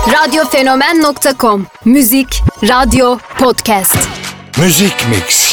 Radyofenomen.com. Müzik, radyo, podcast. Müzik Mix.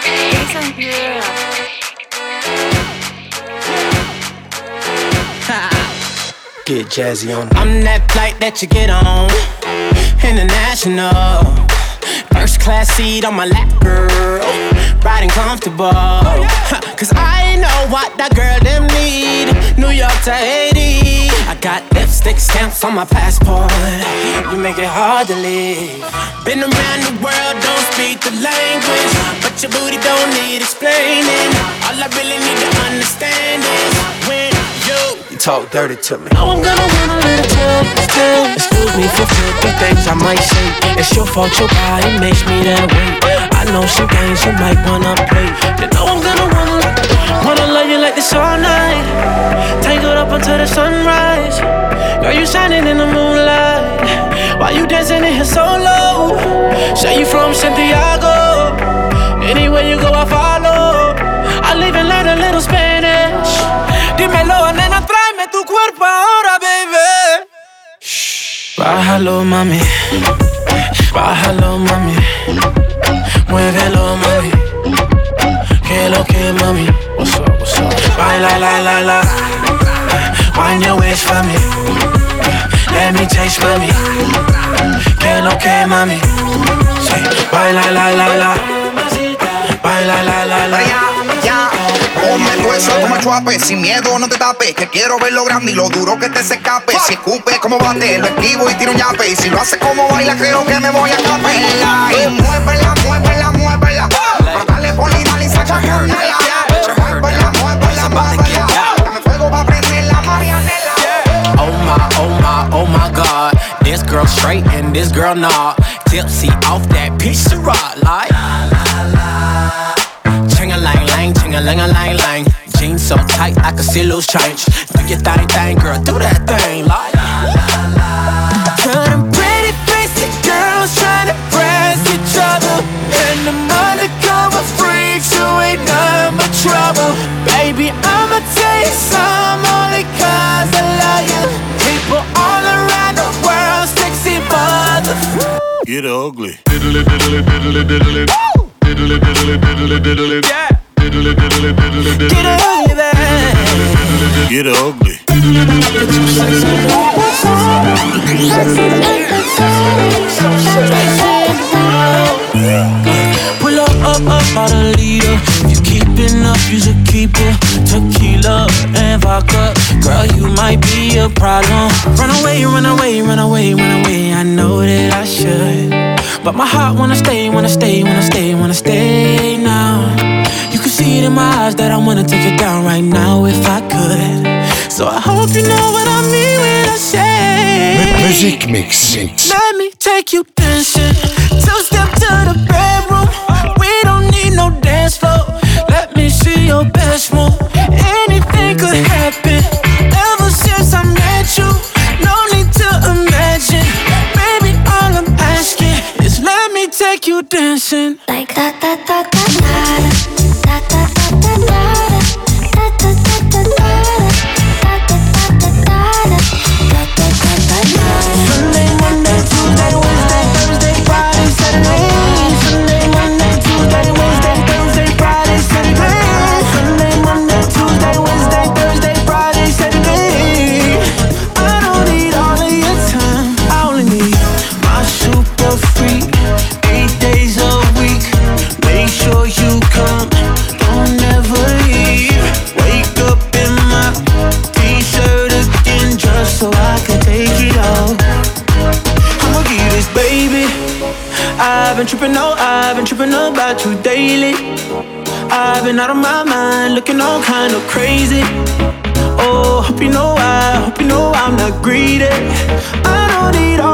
Get jazzy on. I'm that flight that you get on. International. First class seat on my lap, girl. Riding comfortable. Cause I know what that girl them need. New York to Haiti. I got lipstick stamps on my passport. You make it hard to leave. Been around the world, don't speak the language, but your booty don't need explaining. All I really need to understand is when you talk dirty to me. Oh, I'm gonna want a little taste. Excuse me for filthy things I might say. It's your fault your body makes me that way. I know some things you might wanna play. You know I'm gonna wanna love you like this all night. Tangled up until the sunrise. Girl, you shining in the moonlight. Why you dancing in here so low? Say you from Santiago. Anywhere you go I follow. I live and learn a little Spanish. Dímelo, nena, tráeme tu cuerpo ahora, baby. Bájalo, mami. Bájalo, mami. Muévelo, mami. Que lo que, mami. What's up, what's up? Baila, la, la, la. Wind your waist for me. Let me taste, mami. Que lo que, mami. Sí. Baila, la, la, la. Baila, la, la, la. Ponme tu eso como el chuape, sin miedo no te tapes. Que quiero ver lo grande y lo duro que te se escape. Si escupe como bate, lo esquivo y tiro un yape. Y si lo hace como baila, creo que me voy a capela. Y muévela, muévela, muévela. Dale por y dale y saca candela. Muévela, muévela, muévela. Dame fuego pa' prender la marianela. Oh my, oh my, oh my God. This girl straight and this girl nah. Tipsy off that peach Ciroc like ching-a-lang-lang, ching-a-lang-a-lang-lang. Jeans so tight I can see loose change. Do your thing, girl, do that thing like girl, them pretty basic girls trying to press each other. And them undercover freaks who ain't none but trouble. Baby, I'ma tell you some only cause I love you. People all around the world, sexy mother. Get ugly. Diddly diddly diddly diddly. Diddly diddly diddly diddly. Yeah. Diddly diddly diddly diddly. Get ugly, baby. Get ugly. Pull up, out a leader. If you keeping up, you should keep it. Tequila and vodka. Girl, you might be a problem. Run away, run away, run away, run away. I know that I should, but my heart wanna stay, wanna stay, wanna stay, wanna stay now. You can see it in my eyes that I wanna take it down right now if I could. So I hope you know what I mean when I say Müzik Mix. let me take you dancing. Two-step to the bedroom. We don't need no dance floor. Let me see your best move. Anything could happen. Ever since I met you, no need to imagine. Baby, all I'm asking is let me take you dancing. Like da da da da da da da da da da. Sunday, Monday, Tuesday, Wednesday, Thursday, Friday, Saturday. Sunday, Monday, Tuesday, Wednesday, Thursday, Friday, Saturday. Sunday, Monday, Tuesday, Wednesday, Thursday, Friday, Saturday. I don't need all of your time. I only need my super freak. 8 days a week. Make sure you come. Don't ever leave. Wake up in my t-shirt again just so I can take it off. I'ma give you this, baby. I've been tripping about you daily. I've been out of my mind, looking all kind of crazy. Oh, hope you know I'm not greedy. I don't need